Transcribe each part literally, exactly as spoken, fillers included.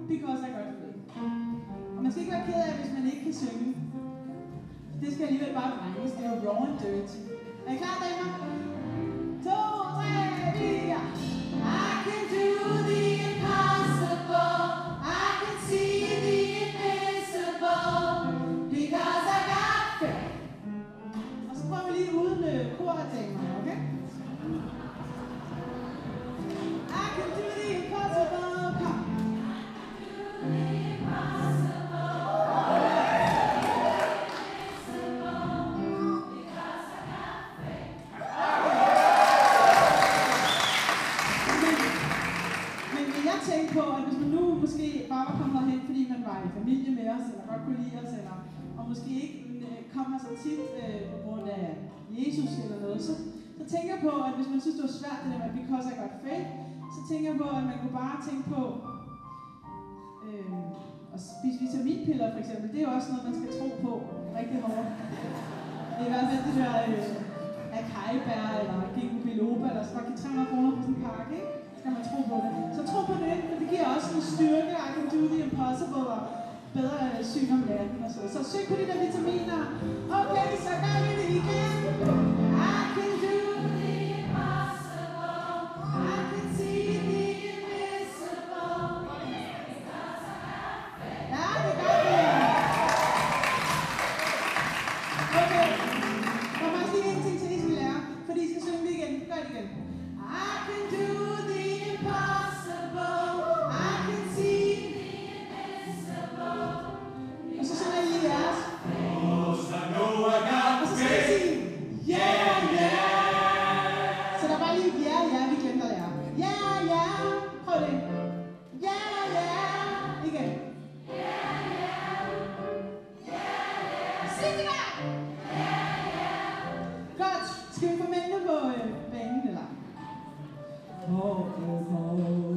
because I got faith. Og man skal ikke være ked af, hvis man ikke kan synge. Det skal alligevel bare bringes. Det er jo raw and dirty. Er I klar, damer? To, tre, fire. I can do the impossible. I can see the invisible. Because I got faith. Og så prøver vi lige uden kor af damer, okay? I can do the impossible. Kom. Familie med os, eller godt kunne lide os, eller, og måske ikke øh, kommer så tit øh, på grund af Jesus eller noget, så, så tænker jeg på, at hvis man synes, det var svært, det der med because I got faith, så tænker jeg på, at man kunne bare tænke på øh, at spise vitaminpiller for eksempel. Det er jo også noget, man skal tro på rigtig hårdt. Det er i hvert fald det der øh, acai-bær eller ginkgo biloba, eller så bare give tre hundrede kroner på sådan en pakke, ikke? Skal man tro på det. Så tro på det, for det giver også en styrke. I can do the impossible og bedre syn om natten og så. Så søg på de der vitaminer. Okay, så gør vi det igen. I can do the impossible. I can see the invisible. Ja, det gør vi. Okay. Der er faktisk lige en ting til, I skal lære. Fordi I skal synge det igen. Gør det igen. I can do the impossible. I can see the invisible. Og så synger I lige jeres. Cause I know I got Og så skal I sige, yeah, yeah. Så der er bare lige yeah, yeah, vi glemte at lære. Yeah, yeah. Prøv det. Yeah, yeah. Igen. Yeah, yeah. Yeah, yeah. Sig det der. Yeah, yeah. Godt. Skal vi få mændene på øh, banen, eller? Oh, oh, oh.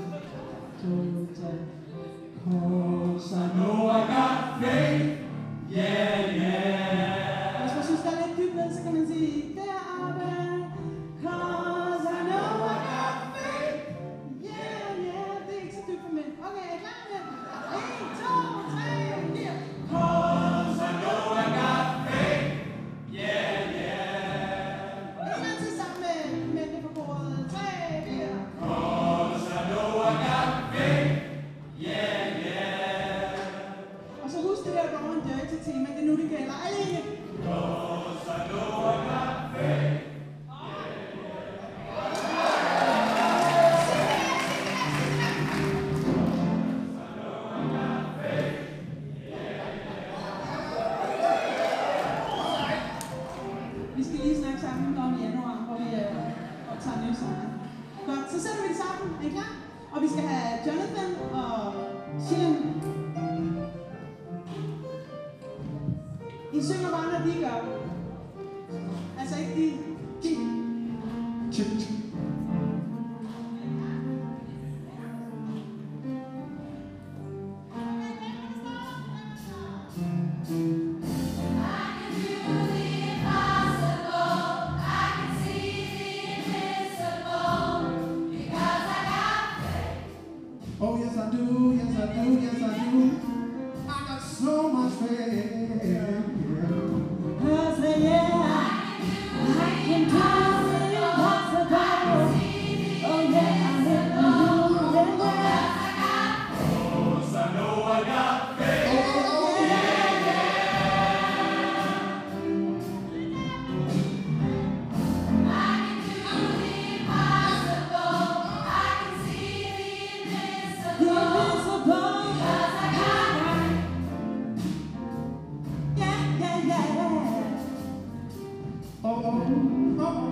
Cause I know I got faith. Yeah, yeah. Hvis man synes, der er lidt dybt ned, så kan man sige deroppe. Cause I know I got faith. Yeah, yeah. Det er ikke så dybt for mænd. Okay, er I klar med det? En, to, tre, fire. Cause I know I got faith. Yeah, yeah. En gang til sammen med mændene på bordet. Tre, fire. Cause I know I got faith. Yeah, yeah. Og så husk det der raw and dirty tema. Det er nu, det gælder. Alene. Cause I know I got faith. Vi skal lige snakke sammen om januar, hvor vi øh, optager nye sange. Godt, så sætter vi det sammen. Er I klar? Og vi skal have Jonathan og Sheehan. I synger bare, når de gør. Altså ikke de. De. Chip, chip. Oh yes I do, yes I do, yes I do. I got so much faith. Cause yeah, I can do the impossible. Oh yeah, I hit the moon and yeah. Cause I know I got faith. Oh yeah, The invisible. Yeah, yeah, yeah. oh oh oh.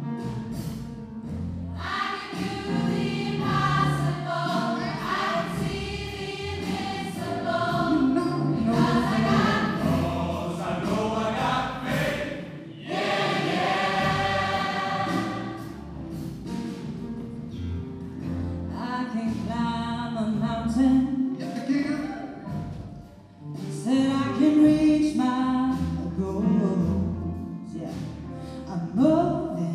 You know, no. Cause I know I got faith. Yeah, yeah. I can climb a mountain. Yes I can. Said I can reach my goals. Yeah, I'm moving.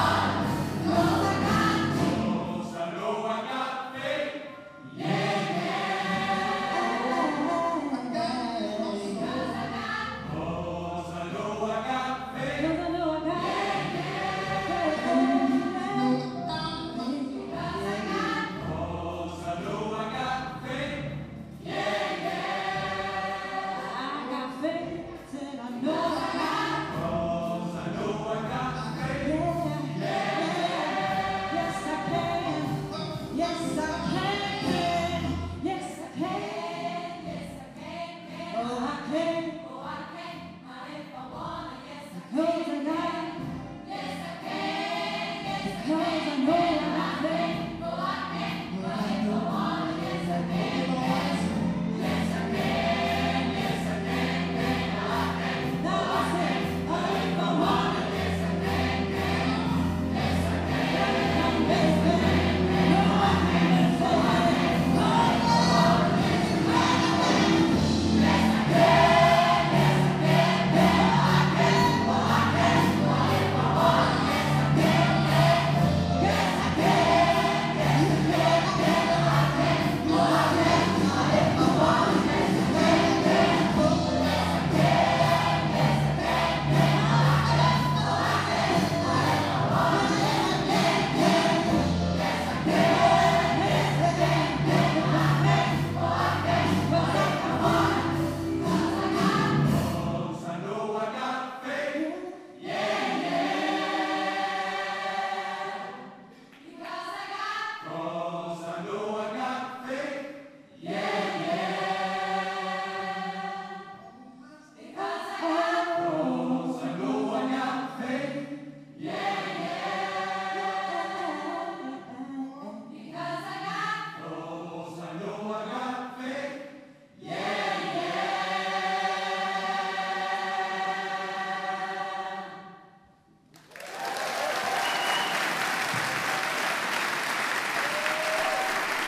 Because I know